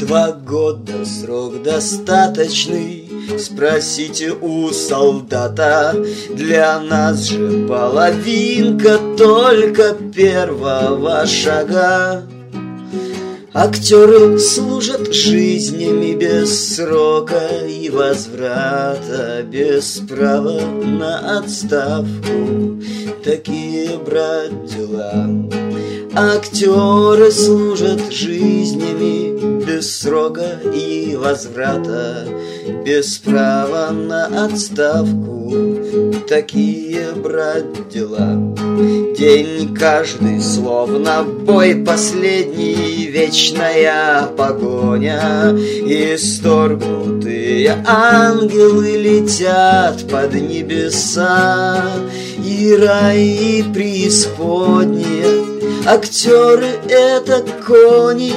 2 года срок достаточный, спросите у солдата. Для нас же половинка только первого шага. Актеры служат жизнями без срока и возврата, без права на отставку. Такие, брат, дела. Актеры служат жизнями без срока и возврата, без права на отставку. Такие, брат, дела. День каждый словно бой последний, вечная погоня. Исторгнутые ангелы летят под небеса, и рай, и преисподняя. Актеры — это кони,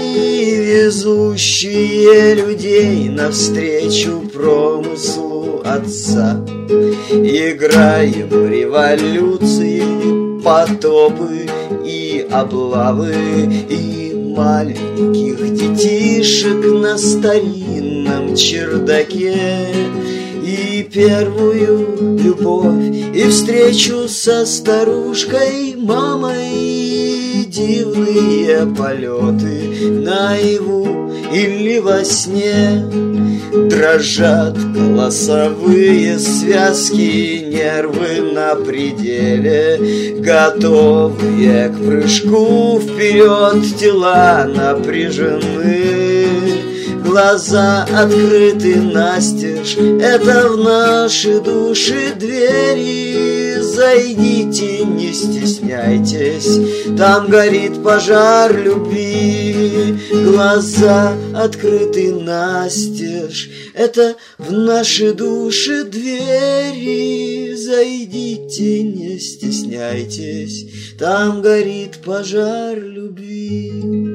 везущие людей навстречу промыслу Отца. Играем революции, потопы и облавы, и маленьких детишек на старинном чердаке, и первую любовь, и встречу со старушкой мамой, дивные полеты наяву или во сне. Дрожат голосовые связки, нервы на пределе, готовые к прыжку вперед, тела напряжены. Глаза открыты настежь, это в наши души двери. Зайдите, не стесняйтесь, там горит пожар любви. Глаза открыты настежь, это в наши души двери. Зайдите, не стесняйтесь, там горит пожар любви.